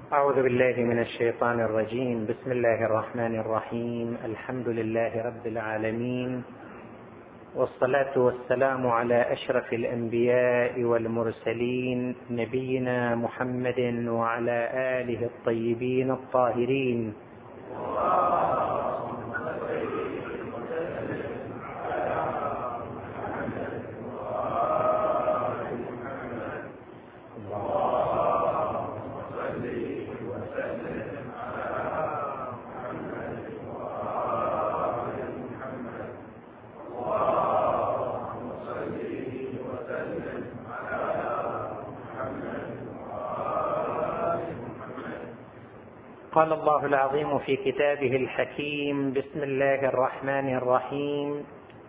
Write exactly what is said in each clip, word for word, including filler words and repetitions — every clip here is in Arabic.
أعوذ بالله من الشيطان الرجيم. بسم الله الرحمن الرحيم. الحمد لله رب العالمين، والصلاة والسلام على أشرف الأنبياء والمرسلين، نبينا محمد وعلى آله الطيبين الطاهرين. قال الله العظيم في كتابه الحكيم: بسم الله الرحمن الرحيم.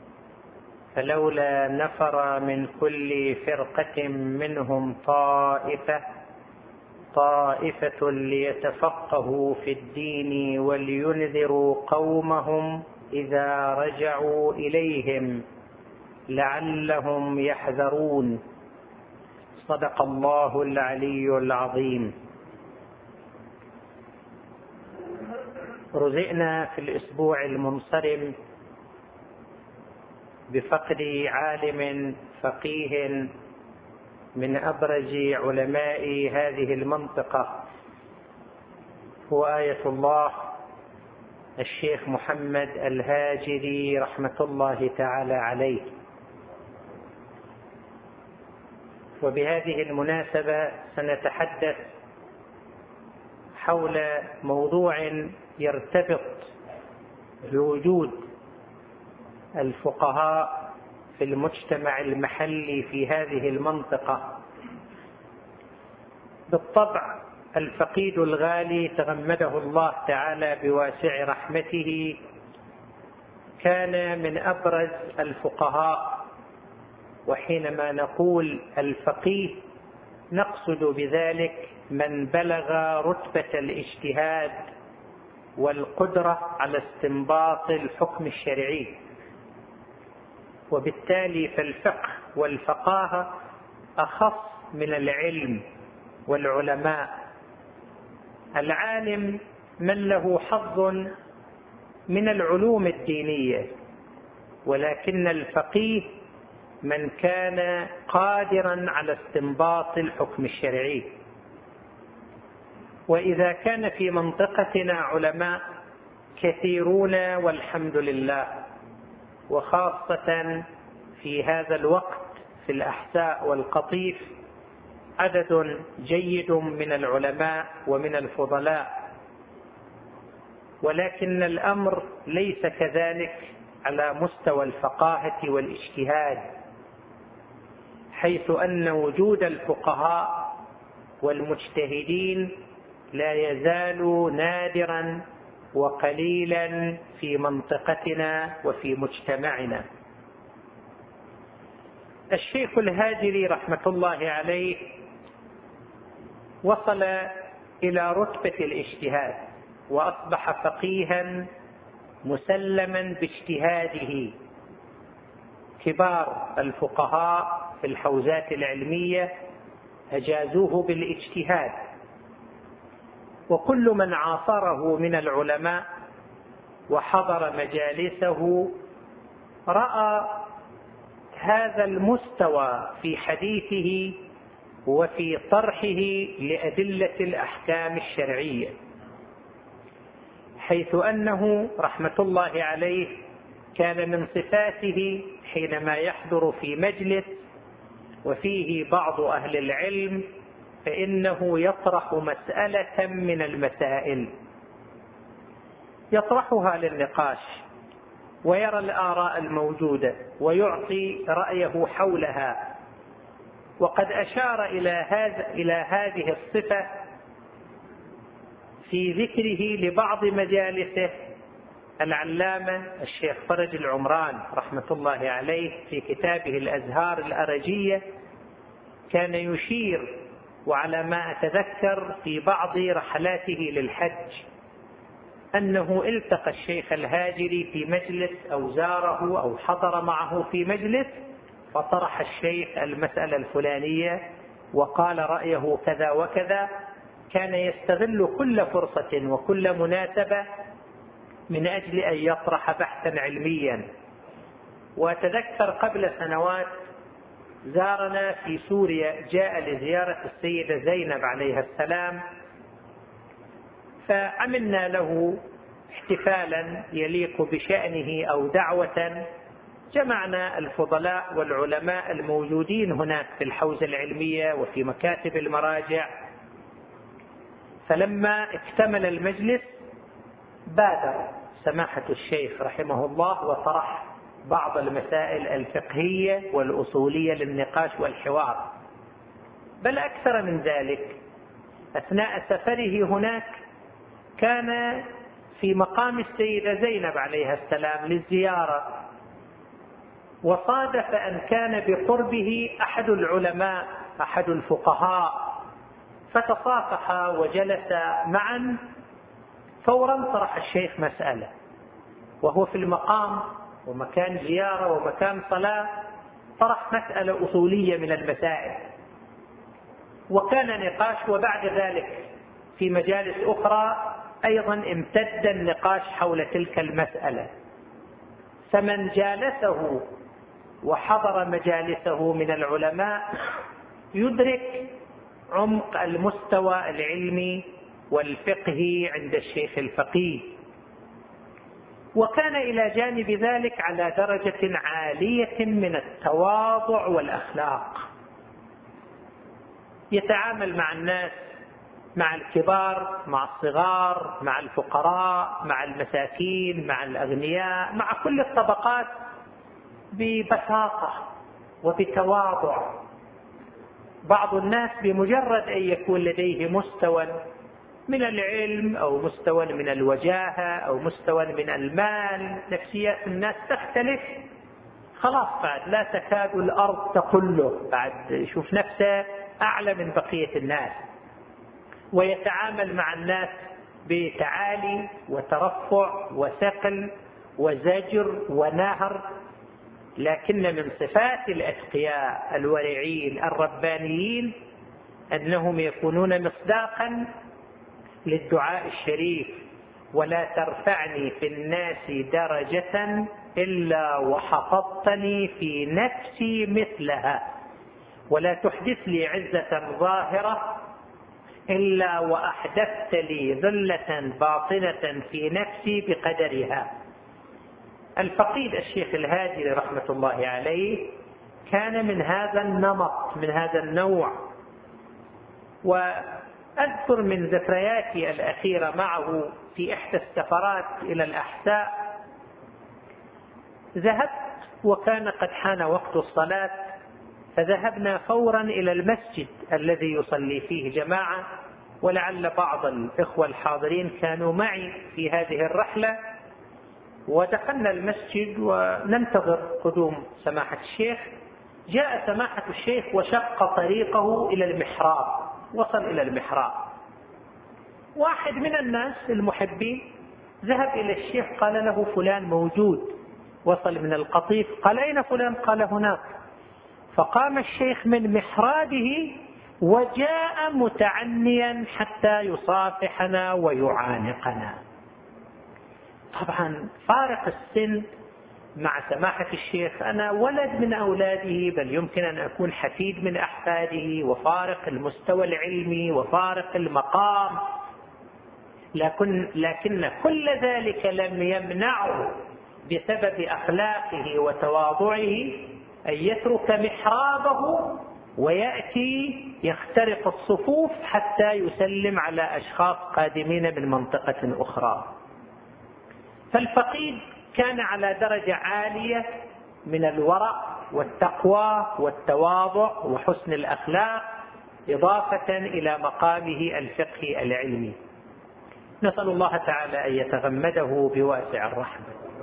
فلولا نفر من كل فرقة منهم طائفة طائفة ليتفقهوا في الدين ولينذروا قومهم إذا رجعوا إليهم لعلهم يحذرون. صدق الله العلي العظيم. رزقنا في الأسبوع المنصرم بفقد عالم فقيه من أبرز علماء هذه المنطقة، هو آية الله الشيخ محمد الهاجري رحمة الله تعالى عليه. وبهذه المناسبة سنتحدث حول موضوع يرتبط بوجود الفقهاء في المجتمع المحلي في هذه المنطقة. بالطبع الفقيد الغالي تغمده الله تعالى بواسع رحمته كان من أبرز الفقهاء، وحينما نقول الفقيه نقصد بذلك من بلغ رتبة الاجتهاد والقدرة على استنباط الحكم الشرعي، وبالتالي فالفقه والفقاهة أخص من العلم والعلماء. العالم من له حظ من العلوم الدينية، ولكن الفقيه من كان قادرا على استنباط الحكم الشرعي. وإذا كان في منطقتنا علماء كثيرون والحمد لله، وخاصة في هذا الوقت في الأحساء والقطيف عدد جيد من العلماء ومن الفضلاء، ولكن الأمر ليس كذلك على مستوى الفقاهة والاجتهاد، حيث أن وجود الفقهاء والمجتهدين لا يزال نادرا وقليلا في منطقتنا وفي مجتمعنا. الشيخ الهاجري رحمة الله عليه وصل إلى رتبة الاجتهاد، وأصبح فقيها مسلما باجتهاده. كبار الفقهاء في الحوزات العلمية أجازوه بالاجتهاد، وكل من عاصره من العلماء وحضر مجالسه رأى هذا المستوى في حديثه وفي طرحه لأدلة الأحكام الشرعية، حيث أنه رحمة الله عليه كان من صفاته حينما يحضر في مجلس وفيه بعض أهل العلم فإنه يطرح مسألة من المسائل، يطرحها للنقاش ويرى الآراء الموجودة ويعطي رأيه حولها. وقد أشار إلى هذا إلى هذه الصفة في ذكره لبعض مجالسه العلامة الشيخ فرج العمران رحمة الله عليه في كتابه الأزهار الأرجية. كان يشير، وعلى ما أتذكر في بعض رحلاته للحج، أنه التقى الشيخ الهاجري في مجلس أو زاره أو حضر معه في مجلس، فطرح الشيخ المسألة الفلانية وقال رأيه كذا وكذا، كان يستغل كل فرصة وكل مناسبة من أجل أن يطرح بحثا علميا. وأتذكر قبل سنوات زارنا في سوريا، جاء لزيارة السيدة زينب عليها السلام، فعملنا له احتفالا يليق بشأنه أو دعوة. جمعنا الفضلاء والعلماء الموجودين هناك في الحوزة العلمية وفي مكاتب المراجع. فلما اكتمل المجلس بادر سماحة الشيخ رحمه الله وطرح بعض المسائل الفقهية والأصولية للنقاش والحوار، بل أكثر من ذلك. أثناء سفره هناك كان في مقام السيدة زينب عليها السلام للزيارة، وصادف أن كان بقربه أحد العلماء أحد الفقهاء، فتصافحا وجلسا معا. فورا طرح الشيخ مسألة وهو في المقام ومكان زيارة ومكان صلاة، طرح مسألة أصولية من المسائل، وكان نقاش. وبعد ذلك في مجالس أخرى أيضا امتد النقاش حول تلك المسألة. فمن جالسه وحضر مجالسه من العلماء يدرك عمق المستوى العلمي والفقهي عند الشيخ الفقيه. وكان إلى جانب ذلك على درجة عالية من التواضع والأخلاق، يتعامل مع الناس، مع الكبار، مع الصغار، مع الفقراء، مع المساكين، مع الأغنياء، مع كل الطبقات ببساطة وبتواضع. بعض الناس بمجرد أن يكون لديه مستوى من العلم أو مستوى من الوجاهة أو مستوى من المال، نفسيات الناس تختلف، خلاص بعد لا تكاد الأرض تقله، بعد يشوف نفسه أعلى من بقية الناس، ويتعامل مع الناس بتعالي وترفع وثقل وزجر ونهر. لكن من صفات الأتقياء الورعين الربانيين أنهم يكونون مصداقا للدعاء الشريف: ولا ترفعني في الناس درجة إلا وحفظتني في نفسي مثلها، ولا تحدث لي عزة ظاهرة إلا وأحدثت لي ذلة باطنة في نفسي بقدرها. الفقيد الشيخ الهادي رحمة الله عليه كان من هذا النمط، من هذا النوع. وأذكر من ذكرياتي الأخيرة معه في إحدى السفرات إلى الأحساء، ذهبت وكان قد حان وقت الصلاة، فذهبنا فورا إلى المسجد الذي يصلي فيه جماعة، ولعل بعض الإخوة الحاضرين كانوا معي في هذه الرحلة. ودخلنا المسجد وننتظر قدوم سماحة الشيخ. جاء سماحة الشيخ وشق طريقه إلى المحراب، وصل إلى المحراب. واحد من الناس المحبين ذهب إلى الشيخ قال له: فلان موجود. وصل من القطيف قال: أين فلان؟ قال: هناك. فقام الشيخ من محرابه وجاء متعنيا حتى يصافحنا ويعانقنا. طبعا فارق السن مع سماحة الشيخ، أنا ولد من أولاده، بل يمكن أن أكون حفيد من أحفاده، وفارق المستوى العلمي وفارق المقام، لكن, لكن كل ذلك لم يمنعه بسبب أخلاقه وتواضعه أن يترك محرابه ويأتي يخترق الصفوف حتى يسلم على أشخاص قادمين من منطقة أخرى. فالفقيد كان على درجة عالية من الورع والتقوى والتواضع وحسن الأخلاق، إضافة إلى مقامه الفقهي العلمي. نسأل الله تعالى أن يتغمده بواسع الرحمة.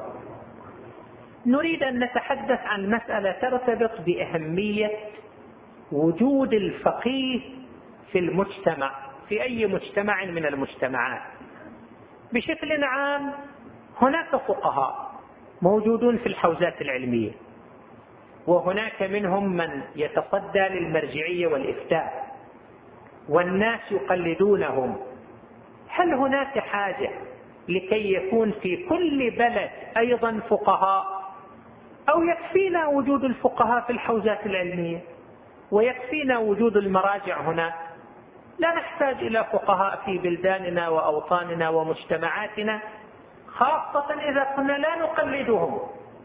نريد أن نتحدث عن مسألة ترتبط بأهمية وجود الفقيه في المجتمع، في أي مجتمع من المجتمعات. بشكل عام هناك فقهاء موجودون في الحوزات العلمية، وهناك منهم من يتصدى للمرجعية والإفتاء، والناس يقلدونهم، هل هناك حاجة لكي يكون في كل بلد أيضا فقهاء؟ أو يكفينا وجود الفقهاء في الحوزات العلمية ويكفينا وجود المراجع هنا، لا نحتاج إلى فقهاء في بلداننا وأوطاننا ومجتمعاتنا، خاصة إذا كنا لا نقلدهم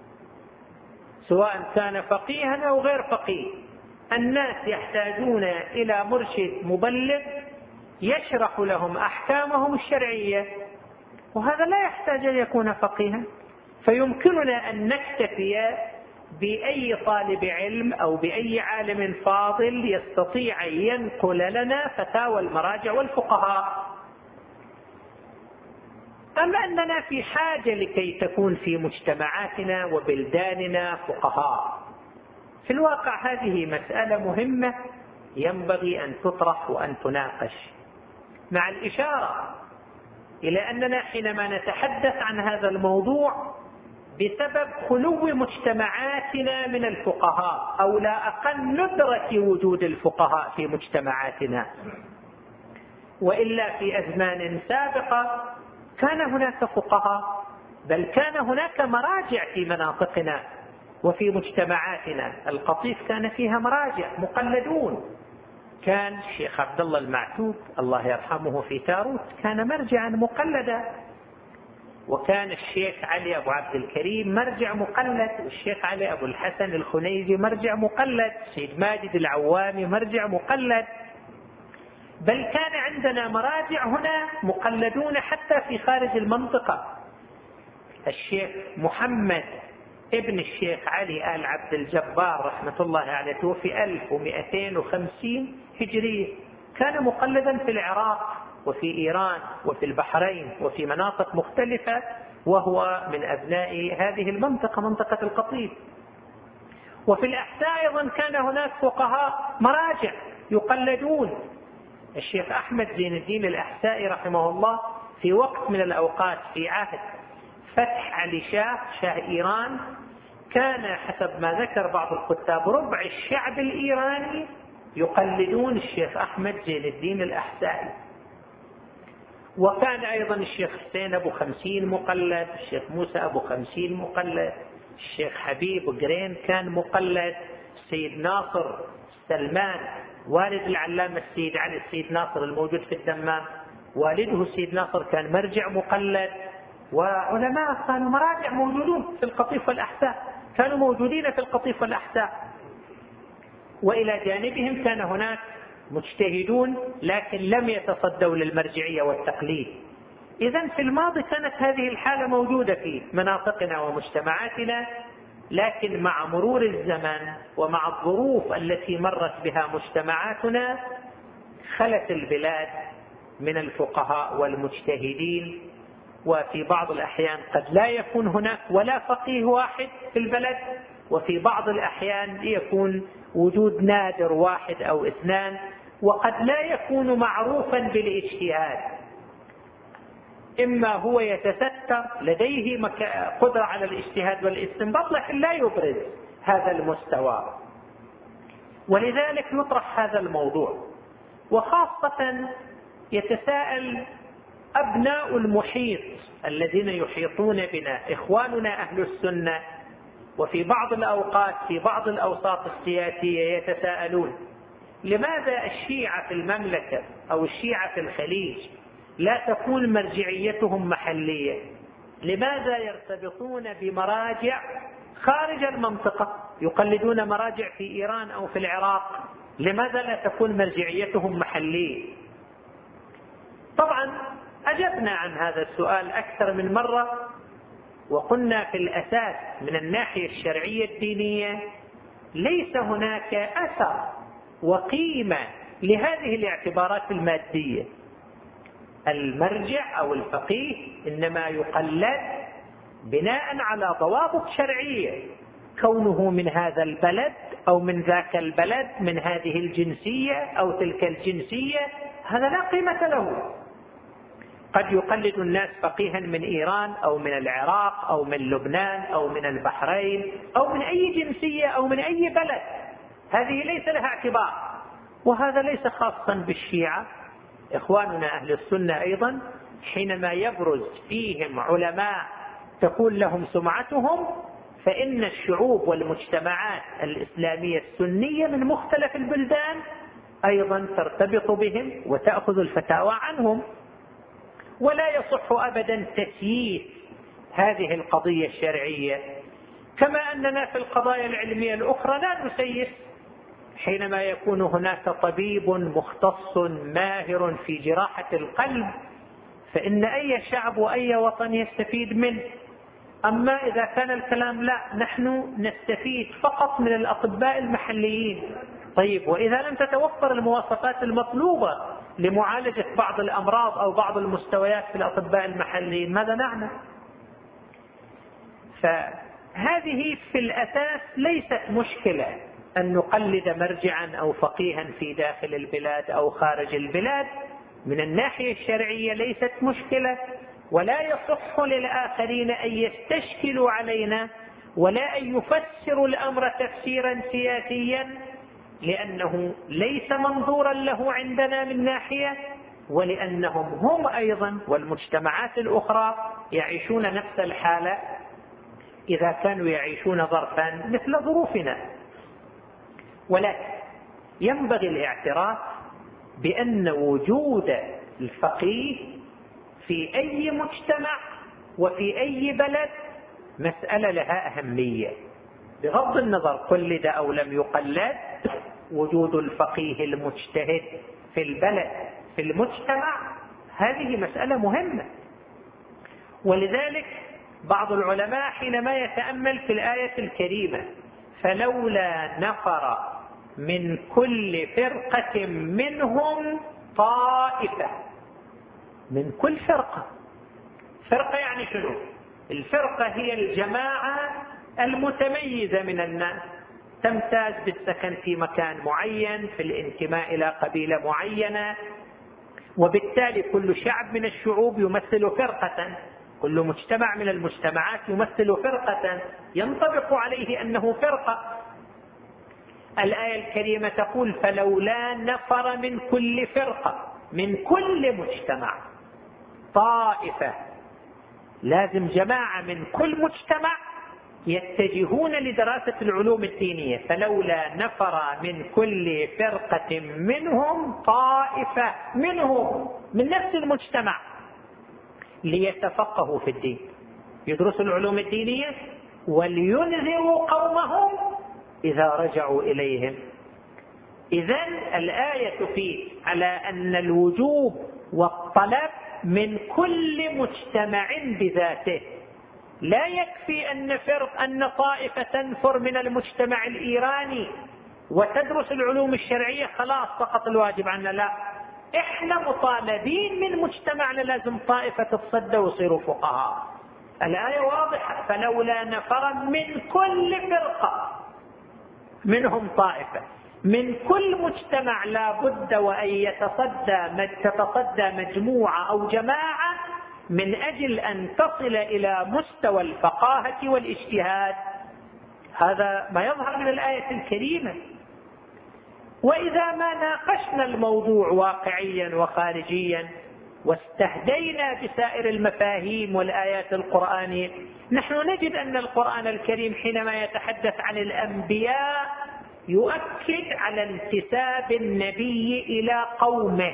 سواء كان فقيها أو غير فقيه. الناس يحتاجون إلى مرشد مبلغ يشرح لهم أحكامهم الشرعية، وهذا لا يحتاج أن يكون فقيها، فيمكننا أن نكتفي بأي طالب علم أو بأي عالم فاضل يستطيع أن ينقل لنا فتاوى المراجع والفقهاء. أما أننا في حاجة لكي تكون في مجتمعاتنا وبلداننا فقهاء، في الواقع هذه مسألة مهمة ينبغي أن تطرح وأن تناقش، مع الإشارة إلى أننا حينما نتحدث عن هذا الموضوع بسبب خلو مجتمعاتنا من الفقهاء، أو لا أقل ندرك وجود الفقهاء في مجتمعاتنا، وإلا في أزمان سابقة كان هناك فقهاء، بل كان هناك مراجع في مناطقنا وفي مجتمعاتنا. القطيف كان فيها مراجع مقلدون، كان الشيخ عبد الله المعتوب الله يرحمه في تاروت كان مرجعا مقلدا، وكان الشيخ علي أبو عبد الكريم مرجع مقلد، والشيخ علي أبو الحسن الخنيزي مرجع مقلد، سيد ماجد العوامي مرجع مقلد، بل كان عندنا مراجع هنا مقلدون حتى في خارج المنطقة. الشيخ محمد ابن الشيخ علي آل عبد الجبار رحمة الله عليه توفي ألف ومئتين وخمسين هجرية، كان مقلدا في العراق وفي إيران وفي البحرين وفي مناطق مختلفة، وهو من أبناء هذه المنطقة، منطقة القطيف. وفي الأحساء أيضا كان هناك فقهاء مراجع يقلدون. الشيخ أحمد زين الدين الأحسائي رحمه الله في وقت من الأوقات في عهد فتح علي شاه شاه إيران كان حسب ما ذكر بعض الكتاب ربع الشعب الإيراني يقلدون الشيخ أحمد زين الدين الأحسائي. وكان أيضا الشيخ حسين أبو خمسين مقلد، الشيخ موسى أبو خمسين مقلد، الشيخ حبيب قرين كان مقلد، السيد ناصر سلمان والد العلامة السيد علي السيد ناصر الموجود في الدمام، والده السيد ناصر كان مرجع مقلد، وعلماء كانوا مراجع موجودون في القطيف والأحساء، كانوا موجودين في القطيف والأحساء. وإلى جانبهم كان هناك مجتهدون لكن لم يتصدوا للمرجعية والتقليد. إذن في الماضي كانت هذه الحالة موجودة في مناطقنا ومجتمعاتنا، لكن مع مرور الزمن ومع الظروف التي مرت بها مجتمعاتنا خلت البلاد من الفقهاء والمجتهدين، وفي بعض الأحيان قد لا يكون هناك ولا فقيه واحد في البلد، وفي بعض الأحيان يكون وجود نادر واحد أو اثنان، وقد لا يكون معروفا بالاجتهاد، إما هو يتستر لديه قدرة على الاجتهاد والاستنباط لكن لا يبرز هذا المستوى. ولذلك يطرح هذا الموضوع، وخاصة يتساءل أبناء المحيط الذين يحيطون بنا إخواننا أهل السنة، وفي بعض الأوقات في بعض الأوساط السياسية يتساءلون لماذا الشيعة في المملكة أو الشيعة في الخليج لا تكون مرجعيتهم محلية؟ لماذا يرتبطون بمراجع خارج المنطقة؟ يقلدون مراجع في إيران أو في العراق، لماذا لا تكون مرجعيتهم محلية؟ طبعا أجبنا عن هذا السؤال أكثر من مرة، وقلنا في الأساس من الناحية الشرعية الدينية ليس هناك أثر وقيمة لهذه الاعتبارات المادية. المرجع أو الفقيه إنما يقلد بناء على ضوابط شرعية، كونه من هذا البلد أو من ذاك البلد، من هذه الجنسية أو تلك الجنسية، هذا لا قيمة له. قد يقلد الناس فقيها من إيران أو من العراق أو من لبنان أو من البحرين أو من أي جنسية أو من أي بلد، هذه ليس لها اعتبار. وهذا ليس خاصا بالشيعة. إخواننا أهل السنة أيضا حينما يبرز فيهم علماء تكون لهم سمعتهم، فإن الشعوب والمجتمعات الإسلامية السنية من مختلف البلدان أيضا ترتبط بهم وتأخذ الفتاوى عنهم. ولا يصح أبدا تسييس هذه القضية الشرعية، كما أننا في القضايا العلمية الأخرى لا نسيس. حينما يكون هناك طبيب مختص ماهر في جراحة القلب فإن أي شعب وأي وطن يستفيد منه. أما إذا كان الكلام لا، نحن نستفيد فقط من الأطباء المحليين. طيب، وإذا لم تتوفر المواصفات المطلوبة لمعالجة بعض الأمراض أو بعض المستويات في الأطباء المحليين ماذا نعمل؟ فهذه في الأساس ليست مشكلة أن نقلد مرجعا أو فقيها في داخل البلاد أو خارج البلاد. من الناحية الشرعية ليست مشكلة، ولا يصح للآخرين أن يستشكلوا علينا ولا أن يفسروا الأمر تفسيرا سياسيا، لأنه ليس منظورا له عندنا من ناحية، ولأنهم هم أيضا والمجتمعات الأخرى يعيشون نفس الحالة إذا كانوا يعيشون ظرفا مثل ظروفنا. ولكن ينبغي الاعتراف بأن وجود الفقيه في أي مجتمع وفي أي بلد مسألة لها أهمية، بغض النظر قلد أو لم يقلد. وجود الفقيه المجتهد في البلد في المجتمع هذه مسألة مهمة. ولذلك بعض العلماء حينما يتأمل في الآية الكريمة فلولا نفر من كل فرقة منهم طائفة، من كل فرقة. فرقة يعني شنو؟ الفرقة هي الجماعة المتميزة من الناس، تمتاز بالسكن في مكان معين، في الانتماء إلى قبيلة معينة، وبالتالي كل شعب من الشعوب يمثل فرقة، كل مجتمع من المجتمعات يمثل فرقة ينطبق عليه أنه فرقة. الآية الكريمة تقول فلولا نفر من كل فرقة، من كل مجتمع طائفة، لازم جماعة من كل مجتمع يتجهون لدراسة العلوم الدينية. فلولا نفر من كل فرقة منهم طائفة منهم من نفس المجتمع ليتفقهوا في الدين، يدرسوا العلوم الدينية ولينذروا قومهم إذا رجعوا إليهم. إذن الآية فيه على أن الوجوب والطلب من كل مجتمع بذاته. لا يكفي أن فرق أن طائفة تنفر من المجتمع الإيراني وتدرس العلوم الشرعية خلاص سقط الواجب عنا، لا، إحنا مطالبين من مجتمعنا لازم طائفة تتصدى ويصيروا فقهاء. الآية واضحة، فلولا نفر من كل فرقة منهم طائفة. من كل مجتمع لا بد وأن يتصدى تتصدى مجموعة أو جماعة من أجل أن تصل إلى مستوى الفقاهة والاجتهاد. هذا ما يظهر من الآية الكريمة. وإذا ما ناقشنا الموضوع واقعيا وخارجيا واستهدينا بسائر المفاهيم والآيات القرآنية، نحن نجد أن القرآن الكريم حينما يتحدث عن الأنبياء يؤكد على انتساب النبي إلى قومه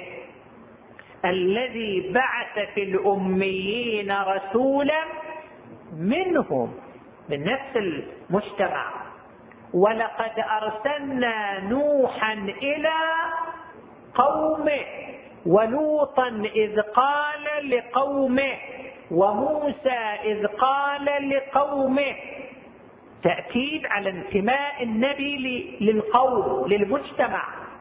الذي بعث في الأميين رسولا منهم من نفس المجتمع. ولقد أرسلنا نوحا إلى قومه ولوطا إذ قال لقومه وموسى إذ قال لقومه. تأكيد على انتماء النبي للقوم للمجتمع.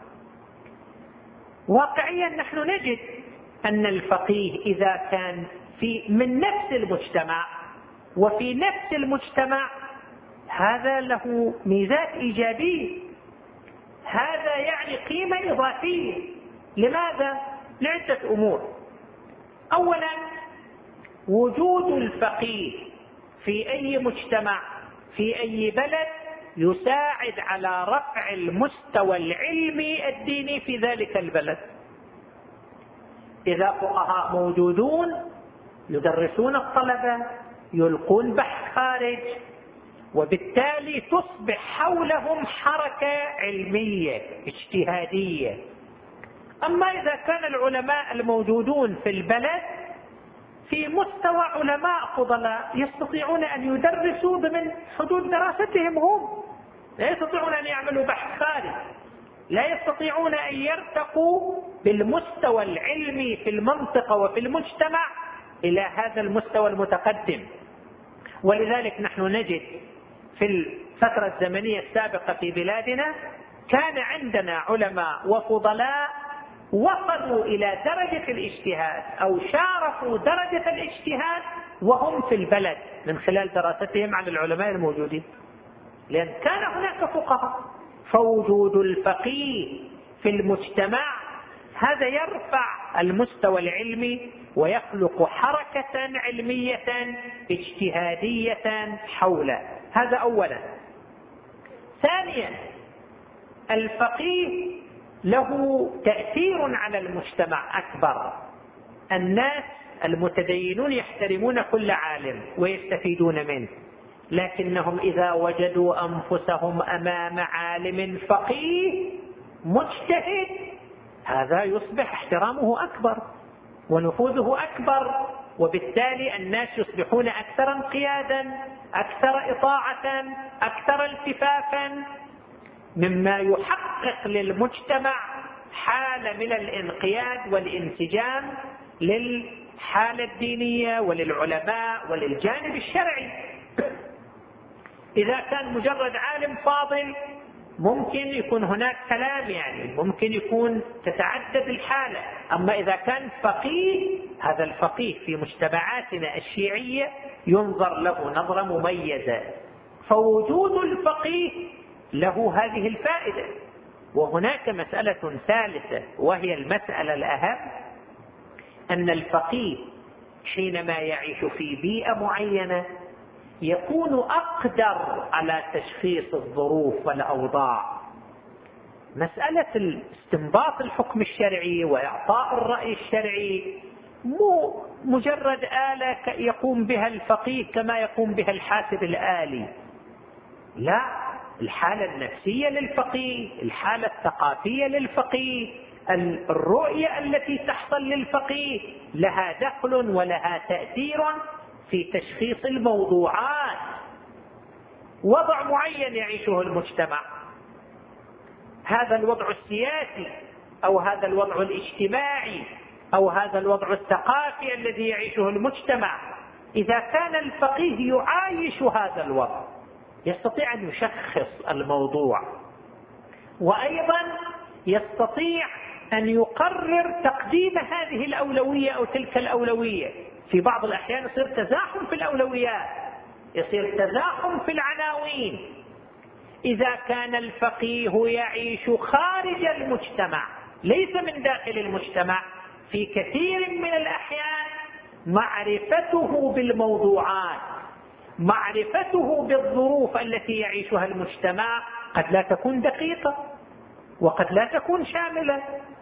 واقعيا نحن نجد أن الفقيه إذا كان في من نفس المجتمع وفي نفس المجتمع هذا له ميزات إيجابية، هذا يعني قيمة إضافية. لماذا؟ لعدة أمور. أولا، وجود الفقيه في أي مجتمع في أي بلد يساعد على رفع المستوى العلمي الديني في ذلك البلد. إذا فقهاء موجودون يدرسون الطلبة، يلقون بحث خارج، وبالتالي تصبح حولهم حركة علمية اجتهادية. أما إذا كان العلماء الموجودون في البلد في مستوى علماء فضلاء يستطيعون أن يدرسوا ضمن حدود دراستهم هم، لا يستطيعون أن يعملوا بحث خارج، لا يستطيعون أن يرتقوا بالمستوى العلمي في المنطقة وفي المجتمع إلى هذا المستوى المتقدم. ولذلك نحن نجد في الفترة الزمنية السابقة في بلادنا كان عندنا علماء وفضلاء وصلوا إلى درجة الاجتهاد أو شارفوا درجة الاجتهاد وهم في البلد من خلال دراستهم عن العلماء الموجودين، لأن كان هناك فقهاء. فوجود الفقيه في المجتمع هذا يرفع المستوى العلمي ويخلق حركة علمية اجتهادية حوله. هذا أولا. ثانيا، الفقيه له تأثير على المجتمع أكبر. الناس المتدينون يحترمون كل عالم ويستفيدون منه، لكنهم إذا وجدوا أنفسهم أمام عالم فقيه مجتهد هذا يصبح احترامه أكبر ونفوذه أكبر، وبالتالي الناس يصبحون أكثر انقيادا، أكثر إطاعة، أكثر التفافا، مما يحقق للمجتمع حالة من الانقياد والانسجام للحالة الدينية وللعلماء وللجانب الشرعي. إذا كان مجرد عالم فاضل ممكن يكون هناك كلام، يعني ممكن يكون تتعدد الحالة. أما إذا كان فقيه، هذا الفقيه في مجتمعاتنا الشيعية ينظر له نظرة مميزة. فوجود الفقيه له هذه الفائدة. وهناك مسألة ثالثة وهي المسألة الأهم، أن الفقيه حينما يعيش في بيئة معينة يكون أقدر على تشخيص الظروف والأوضاع. مسألة استنباط الحكم الشرعي وإعطاء الرأي الشرعي مو مجرد آلة يقوم بها الفقيه كما يقوم بها الحاسب الآلي، لا، الحالة النفسية للفقيه، الحالة الثقافية للفقيه، الرؤية التي تحصل للفقيه لها دخل ولها تأثير في تشخيص الموضوعات. وضع معين يعيشه المجتمع، هذا الوضع السياسي أو هذا الوضع الاجتماعي أو هذا الوضع الثقافي الذي يعيشه المجتمع، إذا كان الفقيه يعايش هذا الوضع يستطيع أن يشخص الموضوع، وأيضا يستطيع أن يقرر تقديم هذه الأولوية أو تلك الأولوية. في بعض الأحيان يصير تزاحم في الأولويات، يصير تزاحم في العناوين. إذا كان الفقيه يعيش خارج المجتمع ليس من داخل المجتمع، في كثير من الأحيان معرفته بالموضوعات، معرفته بالظروف التي يعيشها المجتمع قد لا تكون دقيقة وقد لا تكون شاملة،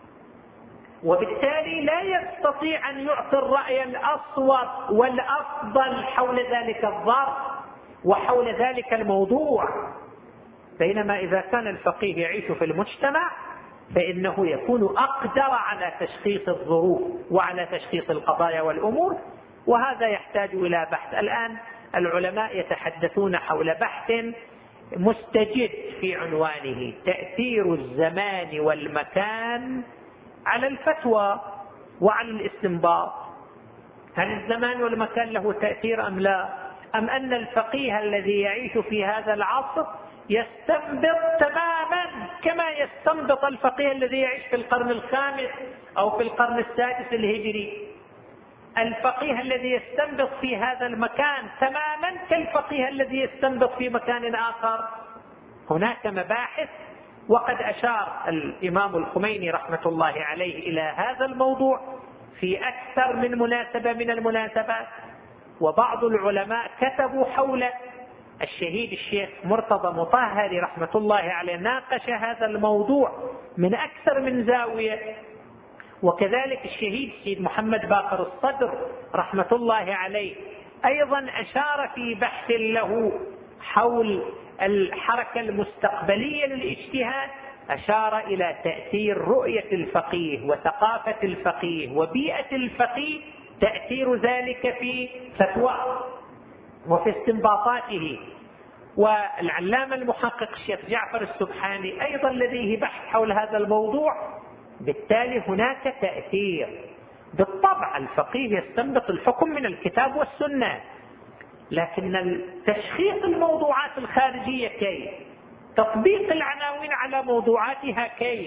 وبالتالي لا يستطيع أن يعطي الرأي الأصوب والأفضل حول ذلك الظرف وحول ذلك الموضوع. بينما إذا كان الفقيه يعيش في المجتمع فإنه يكون أقدر على تشخيص الظروف وعلى تشخيص القضايا والأمور. وهذا يحتاج إلى بحث. الآن العلماء يتحدثون حول بحث مستجد في عنوانه تأثير الزمان والمكان على الفتوى وعلى الاستنباط. هل الزمان والمكان له تأثير أم لا؟ أم أن الفقيه الذي يعيش في هذا العصر يستنبط تماما كما يستنبط الفقيه الذي يعيش في القرن الخامس أو في القرن السادس الهجري؟ الفقيه الذي يستنبط في هذا المكان تماما كالفقيه الذي يستنبط في مكان آخر. هناك مباحث، وقد أشار الإمام الخميني رحمة الله عليه إلى هذا الموضوع في أكثر من مناسبة من المناسبات، وبعض العلماء كتبوا حوله الشهيد الشيخ مرتضى مطهري رحمة الله عليه ناقش هذا الموضوع من أكثر من زاوية، وكذلك الشهيد سيد محمد باقر الصدر رحمة الله عليه أيضا أشار في بحث له حول الحركة المستقبلية للاجتهاد، أشار إلى تأثير رؤية الفقيه وثقافة الفقيه وبيئة الفقيه، تأثير ذلك في فتواه وفي استنباطاته. والعلامة المحقق الشيخ جعفر السبحاني أيضا لديه بحث حول هذا الموضوع. بالتالي هناك تأثير. بالطبع الفقيه يستنبط الحكم من الكتاب والسنة، لكن تشخيص الموضوعات الخارجية كيف؟ تطبيق العناوين على موضوعاتها كيف؟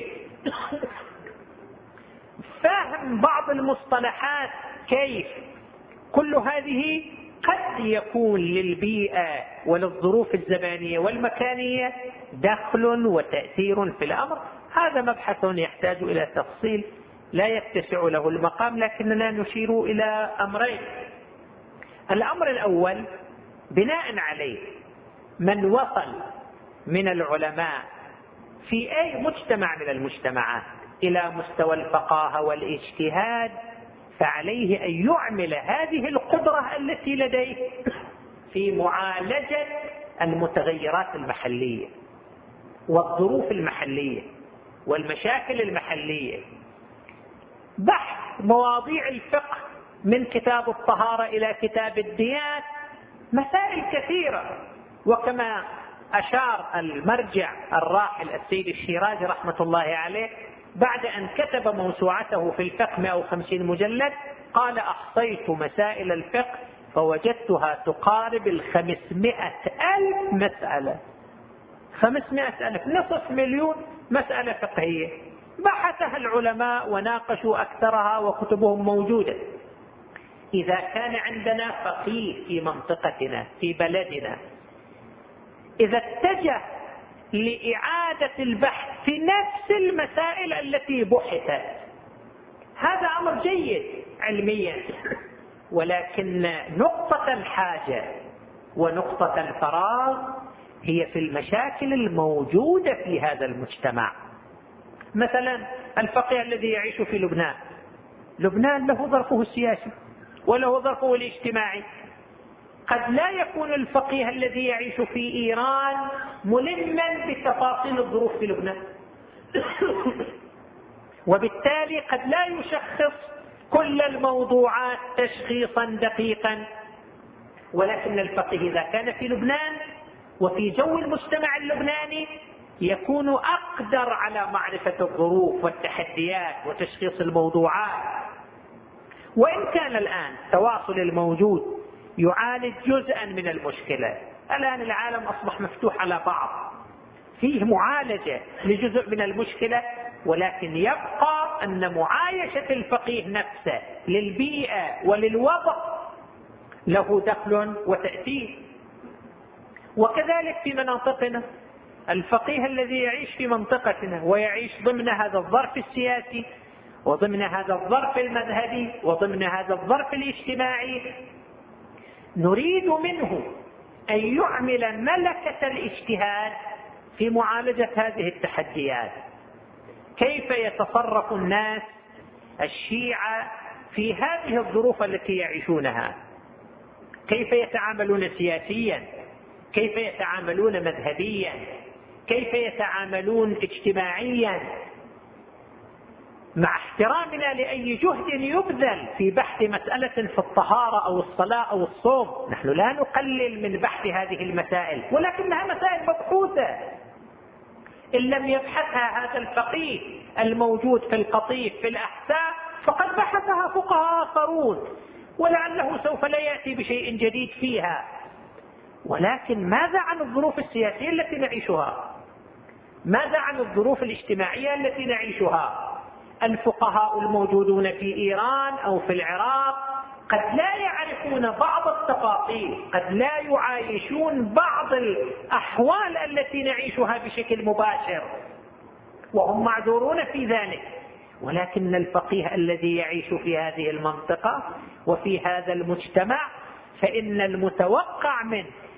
فهم بعض المصطلحات كيف؟ كل هذه قد يكون للبيئة وللظروف الزمانية والمكانية دخل وتأثير في الأمر. هذا مبحث يحتاج إلى تفصيل لا يتسع له المقام، لكننا نشير إلى أمرين. الأمر الأول بناء عليه من وصل من العلماء في أي مجتمع من المجتمعات إلى مستوى الفقاهة والاجتهاد، فعليه أن يعمل هذه القدرة التي لديه في معالجة المتغيرات المحلية والظروف المحلية والمشاكل المحلية. بحث مواضيع الفقه من كتاب الطهارة إلى كتاب الديات مسائل كثيرة، وكما أشار المرجع الراحل السيد الشيرازي رحمة الله عليه بعد أن كتب موسوعته في الفقه مئة وخمسين مجلد، قال: أحصيت مسائل الفقه فوجدتها تقارب الخمسمائة ألف مسألة. خمسمائة ألف، نصف مليون مسألة فقهية بحثها العلماء وناقشوا أكثرها وكتبهم موجودة. إذا كان عندنا فقيه في منطقتنا في بلدنا إذا اتجه لإعادة البحث في نفس المسائل التي بحثت، هذا أمر جيد علميا، ولكن نقطة الحاجة ونقطة الفراغ هي في المشاكل الموجودة في هذا المجتمع. مثلا الفقيه الذي يعيش في لبنان، لبنان له ظرفه السياسي وله ظرفه الاجتماعي. قد لا يكون الفقيه الذي يعيش في إيران ملما بتفاصيل الظروف في لبنان وبالتالي قد لا يشخص كل الموضوعات تشخيصا دقيقا. ولكن الفقيه إذا كان في لبنان وفي جو المجتمع اللبناني يكون أقدر على معرفة الظروف والتحديات وتشخيص الموضوعات. وإن كان الآن التواصل الموجود يعالج جزءا من المشكلة، الآن العالم أصبح مفتوح على بعض، فيه معالجة لجزء من المشكلة، ولكن يبقى أن معايشة الفقيه نفسه للبيئة وللوضع له دخل وتأثير. وكذلك في مناطقنا، الفقيه الذي يعيش في منطقتنا ويعيش ضمن هذا الظرف السياسي وضمن هذا الظرف المذهبي وضمن هذا الظرف الاجتماعي، نريد منه أن يعمل ملكة الاجتهاد في معالجة هذه التحديات. كيف يتصرف الناس الشيعة في هذه الظروف التي يعيشونها؟ كيف يتعاملون سياسيا؟ كيف يتعاملون مذهبيا؟ كيف يتعاملون اجتماعيا؟ مع احترامنا لأي جهد يبذل في بحث مسألة في الطهارة أو الصلاة أو الصوم، نحن لا نقلل من بحث هذه المسائل، ولكنها مسائل مبحوثة. إن لم يبحثها هذا الفقيه الموجود في القطيف في الأحساء فقد بحثها فقهاء آخرون، ولعله سوف لا يأتي بشيء جديد فيها. ولكن ماذا عن الظروف السياسية التي نعيشها؟ ماذا عن الظروف الاجتماعية التي نعيشها؟ الفقهاء الموجودون في إيران أو في العراق قد لا يعرفون بعض التفاصيل، قد لا يعايشون بعض الأحوال التي نعيشها بشكل مباشر، وهم معذورون في ذلك. ولكن الفقيه الذي يعيش في هذه المنطقة وفي هذا المجتمع، فإن المتوقع منه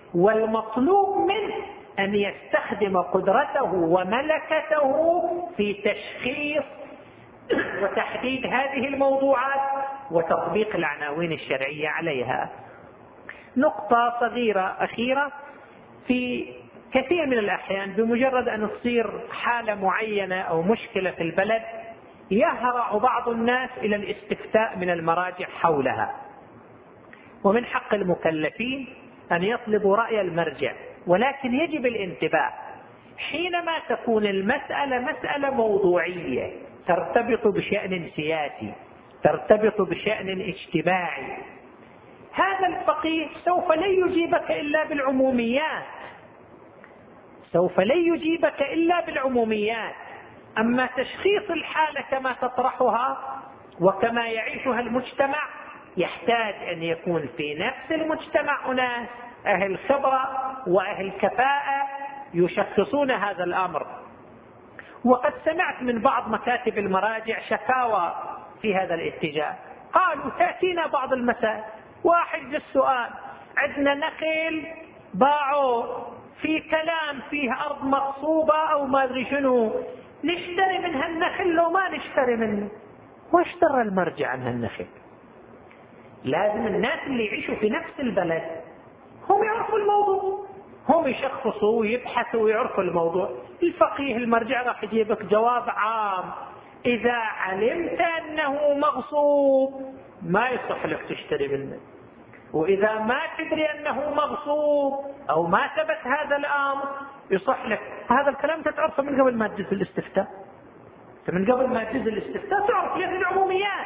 والمطلوب منه أن يستخدم قدرته وملكته في تشخيص وتحديد هذه الموضوعات وتطبيق العناوين الشرعية عليها. نقطة صغيرة أخيرة: في كثير من الأحيان بمجرد أن تصير حالة معينة أو مشكلة في البلد يهرع بعض الناس إلى الاستفتاء من المراجع حولها، ومن حق المكلفين أن يطلبوا رأي المرجع، ولكن يجب الانتباه حينما تكون المسألة مسألة موضوعية ترتبط بشأن سياسي، ترتبط بشأن اجتماعي. هذا الفقيه سوف لا يجيبك إلا بالعموميات، سوف لا يجيبك إلا بالعموميات. أما تشخيص الحالة كما تطرحها وكما يعيشها المجتمع يحتاج أن يكون في نفس المجتمع أناس أهل خبرة وأهل كفاءة يشخصون هذا الأمر. وقد سمعت من بعض مكاتب المراجع شكاوى في هذا الاتجاه، قالوا تأتينا بعض المسائل، واحد للسؤال: عندنا نخل باعوا في كلام فيه أرض مغصوبة أو ما أدري شنو، نشتري منها النخل لو ما نشتري منه؟ واشترى المرجع عنها النخل؟ لازم الناس اللي يعيشوا في نفس البلد هم يعرفوا الموضوع، هم يشخصوا ويبحثوا ويعرفوا الموضوع. الفقيه المرجع راح يجيبك جواب عام: إذا علمت أنه مغصوب ما يصح لك تشتري منه، وإذا ما تدري أنه مغصوب أو ما ثبت هذا الأمر يصح لك. هذا الكلام تتعرفه من قبل ما تجز الاستفتاء، من قبل ما تجز الاستفتاء تعرف هذه العموميات.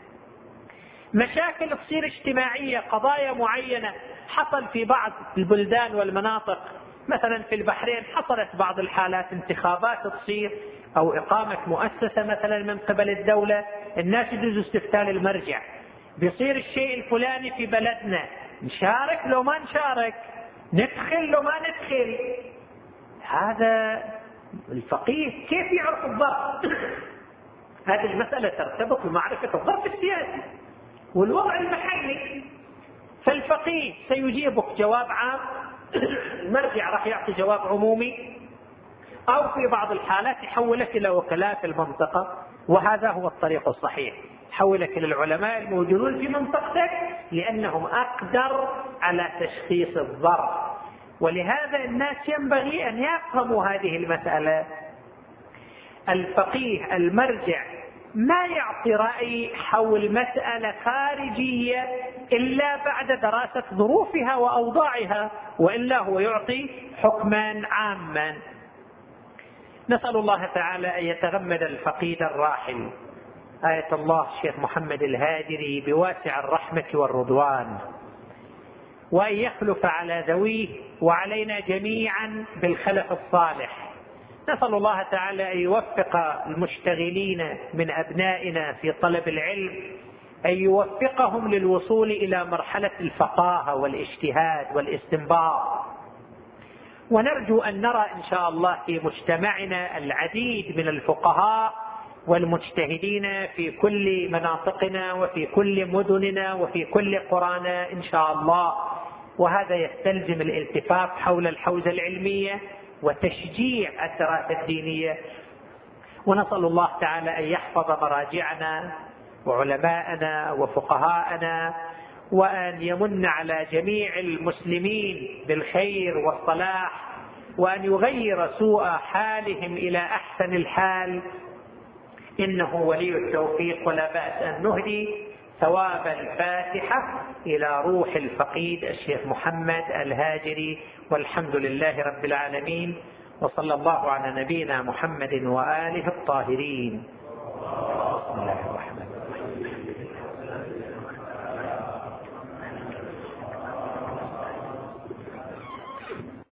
مشاكل تصير اجتماعية، قضايا معينة حصل في بعض البلدان والمناطق، مثلا في البحرين حصلت بعض الحالات انتخابات تصير أو إقامة مؤسسة مثلا من قبل الدولة، الناس يجوز استفتاء للمرجع: بيصير الشيء الفلاني في بلدنا، نشارك لو ما نشارك، ندخل لو ما ندخل. هذا الفقيه كيف يعرف الظرف؟ هذه المسألة ترتبط بمعرفة الظرف السياسي والوضع المحلي. فالفقيه سيجيبك جواب عام، المرجع راح يعطي جواب عمومي، أو في بعض الحالات يحولك إلى وكلاء في المنطقة، وهذا هو الطريق الصحيح. حولك إلى العلماء الموجودين في منطقتك لأنهم أقدر على تشخيص الظرف. ولهذا الناس ينبغي أن يفهموا هذه المسألة. الفقيه المرجع ما يعطي رأي حول مسألة خارجية إلا بعد دراسة ظروفها وأوضاعها، وإلا هو يعطي حكما عاما. نسأل الله تعالى أن يتغمد الفقيد الراحل آية الله الشيخ محمد الهاجري بواسع الرحمة والرضوان، وأن يخلف على ذويه وعلينا جميعا بالخلف الصالح. نسأل الله تعالى أن يوفق المشتغلين من أبنائنا في طلب العلم، أن يوفقهم للوصول إلى مرحلة الفقاهة والاجتهاد والاستنباط. ونرجو أن نرى إن شاء الله في مجتمعنا العديد من الفقهاء والمجتهدين في كل مناطقنا وفي كل مدننا وفي كل قرانا إن شاء الله. وهذا يستلزم الالتفاف حول الحوزة العلمية وتشجيع الدراسة الدينية. ونسأل الله تعالى أن يحفظ مراجعنا وعلماءنا وفقهاءنا، وأن يمن على جميع المسلمين بالخير والصلاح، وأن يغير سوء حالهم إلى أحسن الحال، إنه ولي التوفيق. ولا بأس أن نهدي ثواب الفاتحة إلى روح الفقيد الشيخ محمد الهاجري، والحمد لله رب العالمين، وصلى الله على نبينا محمد وآله الطاهرين. بسم الله الرحمن الرحيم.